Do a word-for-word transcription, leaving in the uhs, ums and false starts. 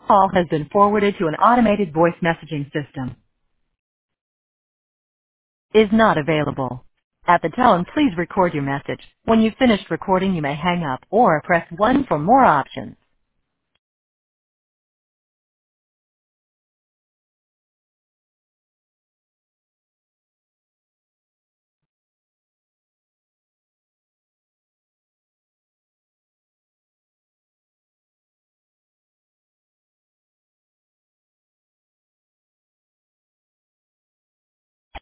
Call has been forwarded to an automated voice messaging system. Is not available. At the tone, please record your message. When you've finished recording, you may hang up or press one for more options.